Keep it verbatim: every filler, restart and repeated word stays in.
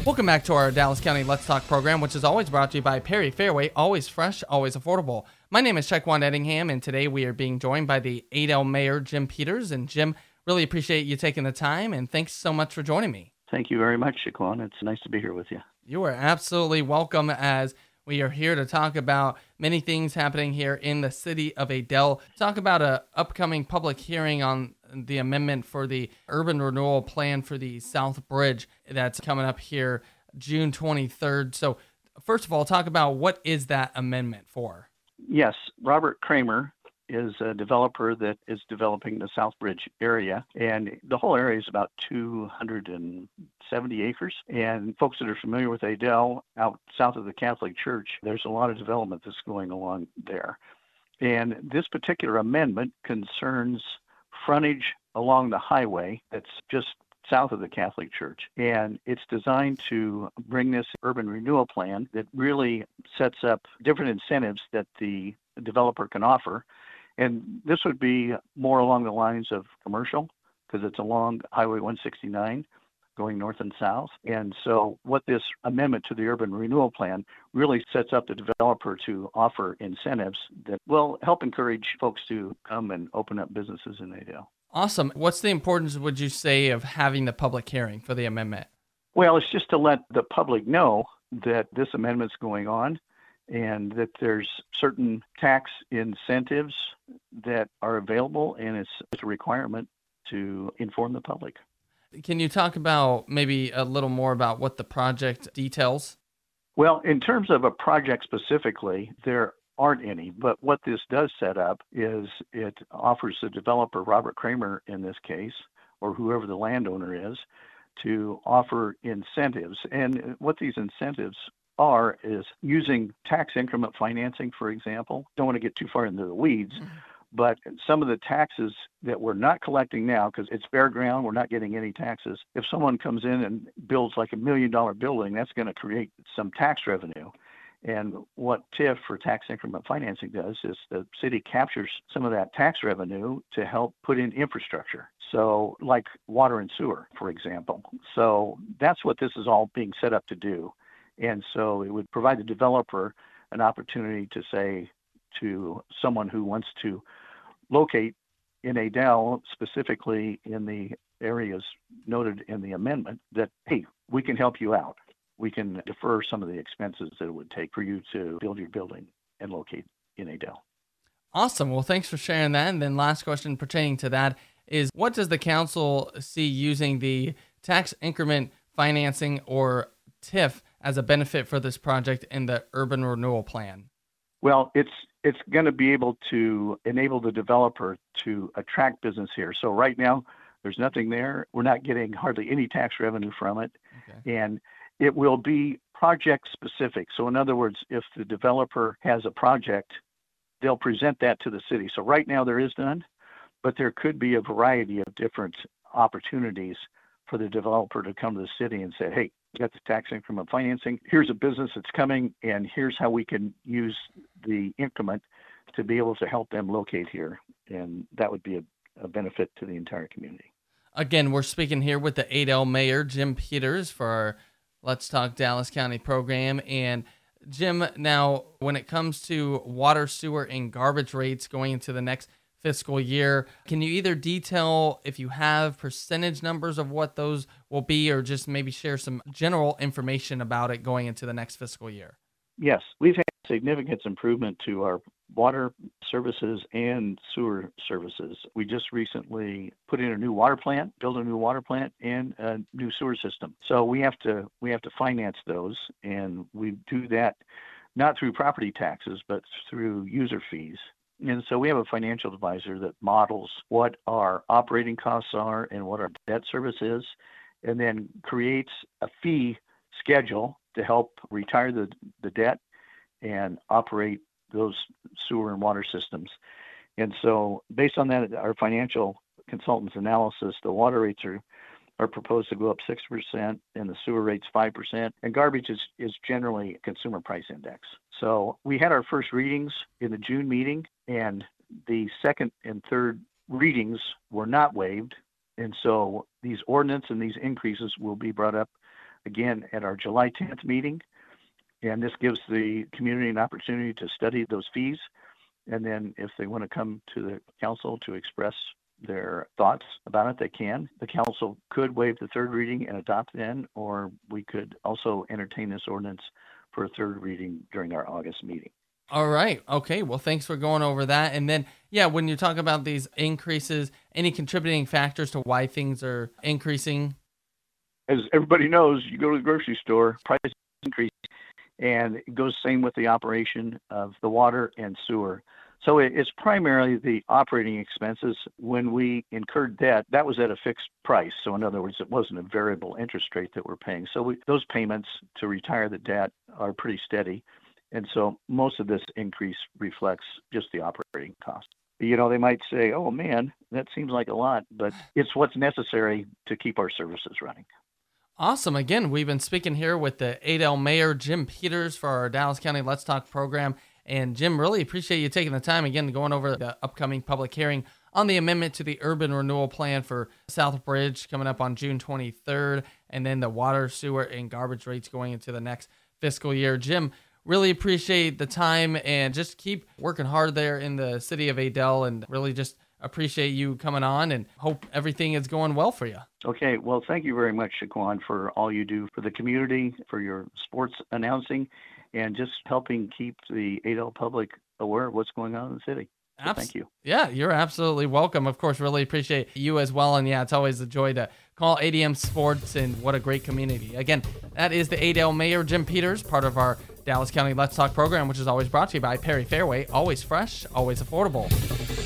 Welcome back to our Dallas County Let's Talk program, which is always brought to you by Perry Fairway, always fresh, always affordable. My name is Shaquan Ettingham, and today we are being joined by the Adel Mayor, Jim Peters. And Jim, really appreciate you taking the time, and thanks so much for joining me. Thank you very much, Shaquan. It's nice to be here with you. You are absolutely welcome, as we are here to talk about many things happening here in the city of Adel. Talk about a upcoming public hearing on the amendment for the urban renewal plan for the South Bridge that's coming up here June twenty-third. So first of all, talk about what is that amendment for? Yes, Robert Kramer is a developer that is developing the South Bridge area, and the whole area is about two hundred seventy acres. And folks that are familiar with Adel, out south of the Catholic Church, there's a lot of development that's going along there. And this particular amendment concerns frontage along the highway that's just south of the Catholic Church. And it's designed to bring this urban renewal plan that really sets up different incentives that the developer can offer. And this would be more along the lines of commercial, because it's along Highway one sixty-nine going north and south. And so what this amendment to the urban renewal plan really sets up the developer to offer incentives that will help encourage folks to come and open up businesses in Adel. Awesome. What's the importance, would you say, of having the public hearing for the amendment? Well, it's just to let the public know that this amendment's going on and that there's certain tax incentives that are available, and it's, it's a requirement to inform the public. Can you talk about maybe a little more about what the project details? Well, in terms of a project specifically, there aren't any, but what this does set up is it offers the developer, Robert Kramer in this case, or whoever the landowner is, to offer incentives. And what these incentives are is using tax increment financing, for example. Don't want to get too far into the weeds, mm-hmm. but some of the taxes that we're not collecting now, because it's bare ground, we're not getting any taxes. If someone comes in and builds like a million dollar building, that's going to create some tax revenue. And what T I F for tax increment financing does is the city captures some of that tax revenue to help put in infrastructure. So like water and sewer, for example. So that's what this is all being set up to do. And so it would provide the developer an opportunity to say to someone who wants to locate in Adel, specifically in the areas noted in the amendment, that, hey, we can help you out. We can defer some of the expenses that it would take for you to build your building and locate in Adel. Awesome. Well, thanks for sharing that. And then last question pertaining to that is, what does the council see using the tax increment financing, or T I F, as a benefit for this project in the urban renewal plan? Well, it's it's going to be able to enable the developer to attract business here. So right now, there's nothing there. We're not getting hardly any tax revenue from it. Okay. And it will be project specific. So in other words, if the developer has a project, they'll present that to the city. So right now there is none, but there could be a variety of different opportunities for the developer to come to the city and say, hey, we got the tax increment financing. Here's a business that's coming, and here's how we can use the increment to be able to help them locate here. And that would be a, a benefit to the entire community. Again, we're speaking here with the Adel Mayor, Jim Peters, for our Let's Talk Dallas County program. And Jim, now when it comes to water, sewer, and garbage rates going into the next fiscal year, can you either detail, if you have percentage numbers of what those will be, or just maybe share some general information about it going into the next fiscal year? Yes, we've had significant improvement to our water services and sewer services. We just recently put in a new water plant, built a new water plant, and a new sewer system. So we have to we have to finance those, and we do that not through property taxes, but through user fees. And so we have a financial advisor that models what our operating costs are and what our debt service is, and then creates a fee schedule to help retire the, the debt and operate those sewer and water systems. And so based on that, our financial consultant's analysis, the water rates are, are proposed to go up six percent and the sewer rates five percent. And garbage is, is generally a consumer price index. So we had our first readings in the June meeting, and the second and third readings were not waived. And so these ordinance and these increases will be brought up again at our July tenth meeting. And this gives the community an opportunity to study those fees. And then if they want to come to the council to express their thoughts about it, they can. The council could waive the third reading and adopt then, or we could also entertain this ordinance for a third reading during our August meeting. All right. Okay. Well, thanks for going over that. And then, yeah, when you talk about these increases, any contributing factors to why things are increasing? As everybody knows, you go to the grocery store, prices increase. And it goes same with the operation of the water and sewer. So it's primarily the operating expenses. When we incurred debt, that was at a fixed price. So in other words, it wasn't a variable interest rate that we're paying. So we, those payments to retire the debt are pretty steady. And so most of this increase reflects just the operating cost. You know, they might say, oh man, that seems like a lot, but it's what's necessary to keep our services running. Awesome. Again, we've been speaking here with the Adel Mayor, Jim Peters, for our Dallas County Let's Talk program. And Jim, really appreciate you taking the time again going over the upcoming public hearing on the amendment to the urban renewal plan for Southbridge coming up on June twenty-third, and then the water, sewer, and garbage rates going into the next fiscal year. Jim, really appreciate the time and just keep working hard there in the city of Adel, and really just appreciate you coming on and hope everything is going well for you. Okay. Well, thank you very much, Shaquan, for all you do for the community, for your sports announcing, and just helping keep the Adel public aware of what's going on in the city. So Abs- thank you. Yeah, you're absolutely welcome. Of course, really appreciate you as well. And yeah, it's always a joy to call A D M Sports, and what a great community. Again, that is the Adel Mayor, Jim Peters, part of our Dallas County Let's Talk program, which is always brought to you by Perry Fairway. Always fresh, always affordable.